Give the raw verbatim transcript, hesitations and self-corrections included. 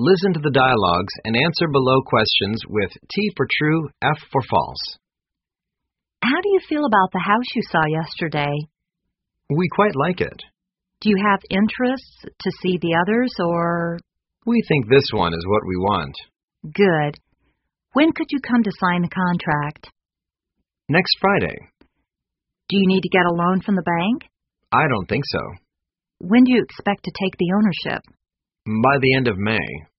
Listen to the dialogues and answer below questions with T for true, F for false. How do you feel about the house you saw yesterday? We quite like it. Do you have interest to see the others, or... We think this one is what we want. Good. When could you come to sign the contract? Next Friday. Do you need to get a loan from the bank? I don't think so. When do you expect to take the ownership? By the end of May.